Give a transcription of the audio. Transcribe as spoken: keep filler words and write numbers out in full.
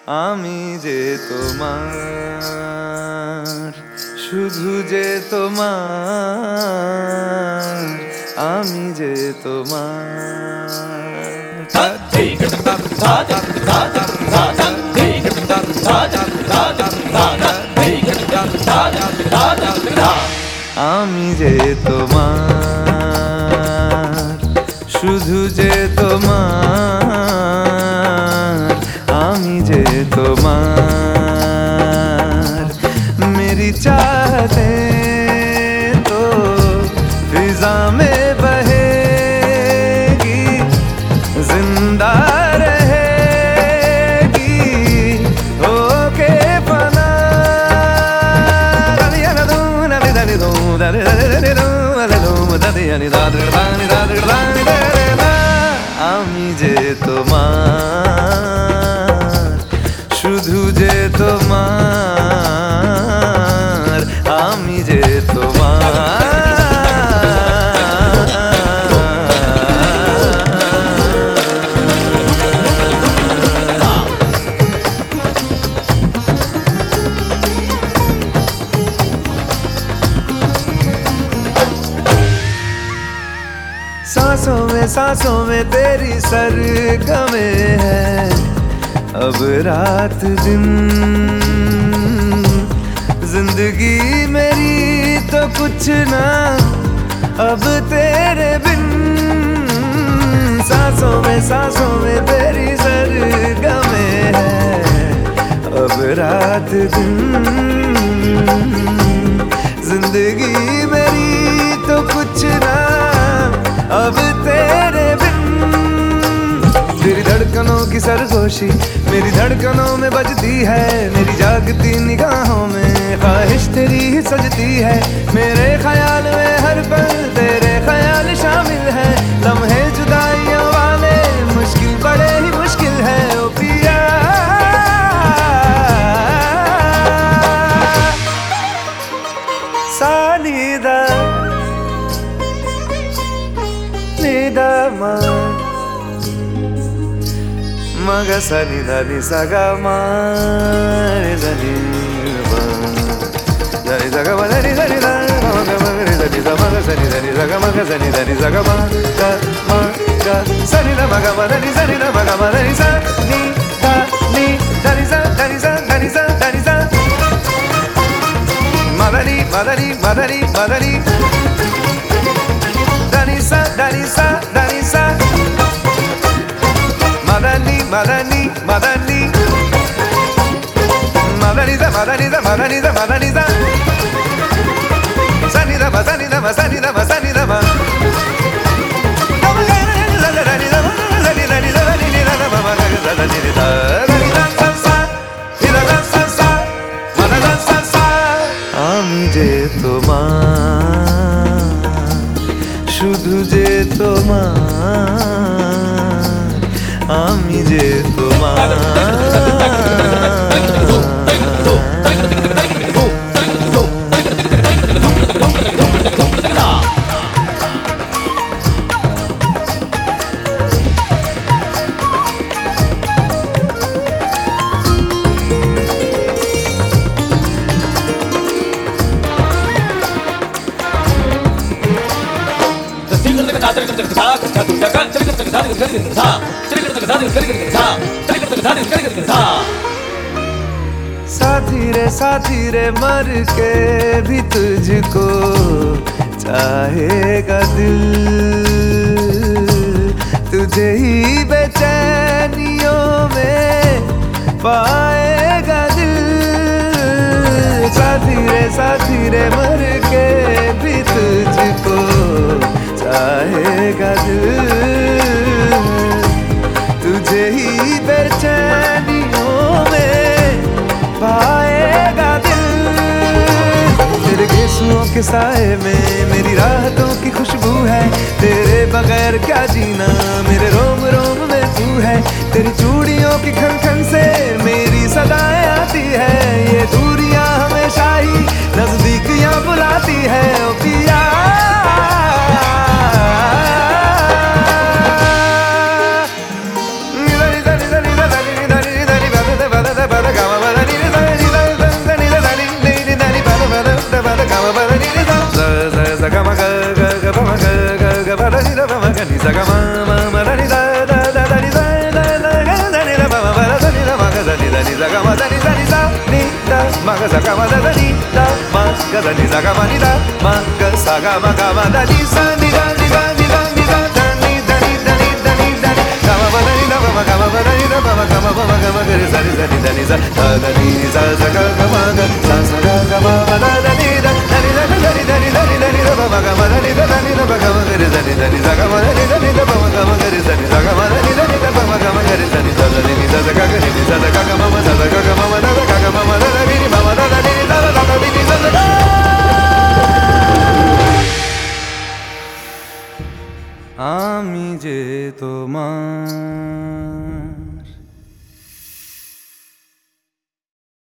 আমি যে তোমার, শুধু যে তোমার, আমি যে তোমার। আমি যে তোমার, শুধু যে তোমার, আমি যে তোমার। मेरी चाहतें तो फिजा में बहेगी, जिंदा रहेगी होके फना। আমি যে তোমার, শুধু যে তোমার, আমি যে তোমার। सांसों में सांसों में तेरी सरगमे है, अब रात दिन जिंदगी मेरी तो कुछ ना अब तेरे बिन। सांसों में सांसों में तेरी सरगमे है, अब रात दिन जिंदगी मेरी तो कुछ ना अब तेरे बिन। तेरी धड़कनों की सरगोशी मेरी धड़कनों में बजती है, मेरी जागती निगाहों में ख्वाहिश तेरी ही सजती है। मेरे ख्याल में हर पल तेरे ख्याल शामिल है, लम्हे जुदाइयों वाले मुश्किल बड़े ही मुश्किल है। ओ पिया सानीदा नीदा मा maga sani dani saga ma re dani ma dani saga ma dani dani da maga maga re dani da maga sani dani saga maga sani dani saga ma ga ma ga sani da maga ma dani sani da maga ma dani sa ni da ni dani sa dani sa dani sa dani sa ma dani ma dani ma dani ma dani dani sa dani sa dani sa Madani, Madani, Madani, Madani da, Madani da, Madani da, Madani da, Sani da, Sani da, Sani da, Sani da, Ma. আমি যে তোমার, শুধু যে তোমার, আমি যে তোমার। साथी रे साथी रे मर के भी तुझको चाहेगा दिल, तुझे ही बेचैनियों में पाएगा दिल। साथी रे साथी रे मर के भी तुझको चाहेगा दिल, तुझे ही बेचैनियों में पाएगा दिल। तेरे गेसुओं के साए में मेरी राहतों की खुशबू है, तेरे बगैर क्या जीना मेरे रोम रोम में तू है। तेरी चूड़ियों की खन खन से मेरी सदाएं आती है, ये दूरियां हमेशा ही नजदीकियां बुलाती है। ओ पिया da da da da da da da da da sa ga ma ma ma da ni da da da da ni da da da ga da ni da ma ma ma da ni da ma ga da ni da ni da ga ma da ni da ni da ni da ma ga sa ga ma da da ni da ma ga da ni sa ga ma ni da ma ga sa ga ma ga ma da ni sa ni da ni da ni da ni da da ni da ni da ni da ni da ni ga ma ma da ni da ma ma ga ma ma da ni da ma ma ga ma ma ma ga ma ga re sa ni da ni da ni sa da da ni sa sa ga ga ma ga sa sa ga ga ma ma da da ni da da ni da da ni da ni da ni da ni da ma ma ga ma da ni da da ni da ma ga ma ga re sa ni da ni sa ga ma da ni da ni da ma ma ga ma ga re sa ni